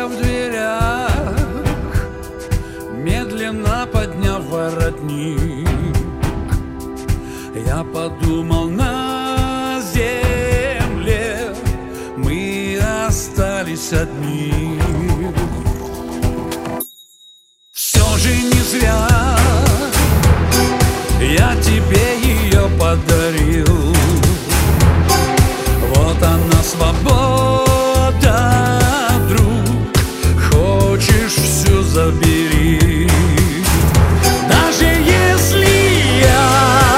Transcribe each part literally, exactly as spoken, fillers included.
Стоя в дверях, медленно подняв воротник, я подумал, на земле мы остались одни. Все же не зря я тебе ее подарил. Вот она, свобода, друг, хочешь всю забери. Даже если я,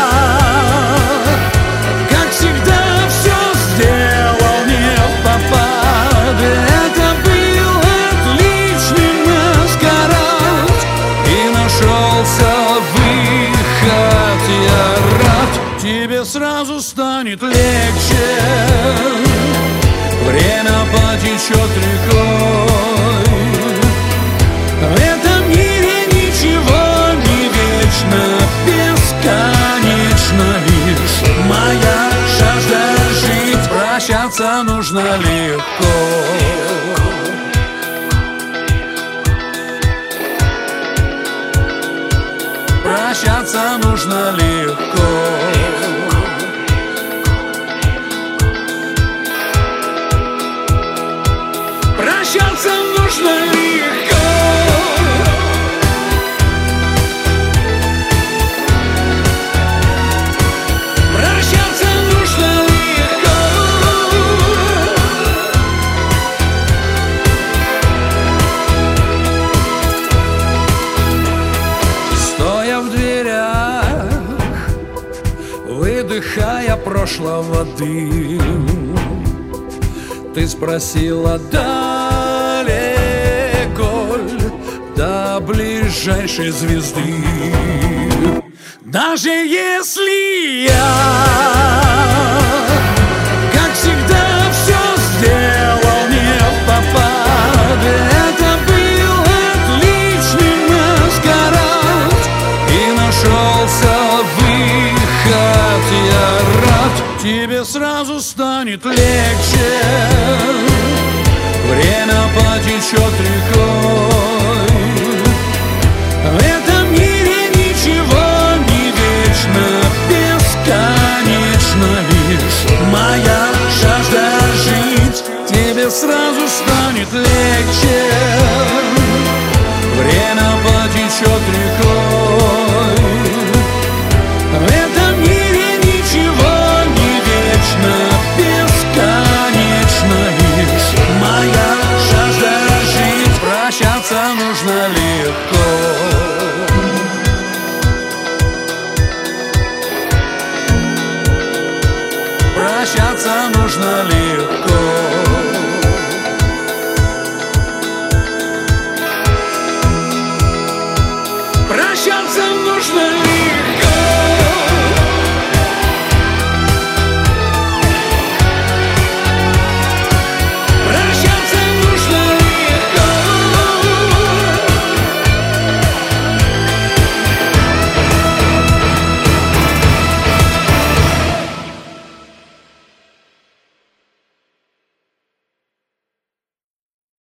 как всегда, все сделал не впопад, это был отличный маскарад, и нашелся выход. Я рад, тебе сразу станет легче, время потечет рекой. В этом мире ничего не вечно, бесконечно лишь моя жажда жить. Прощаться нужно легко. Прощаться нужно легко. Прощаться нужно легко. Прощаться нужно легко. Стоя в дверях, выдыхая прошлого дым, ты спросила, далеко ль до ближайшей звезды. Даже если я, как всегда, все сделал не впопад, это был отличный маскарад, и нашелся выход. Я рад, тебе сразу станет легче, время потечет рекой. В этом мире ничего не вечно, бесконечно лишь моя жажда жить. Тебе сразу станет легче, время потечет рекой. В этом мире ничего не вечно, бесконечно лишь моя жажда жить. Прощаться нужно легко. Прощаться нужно легко. Прощаться нужно легко.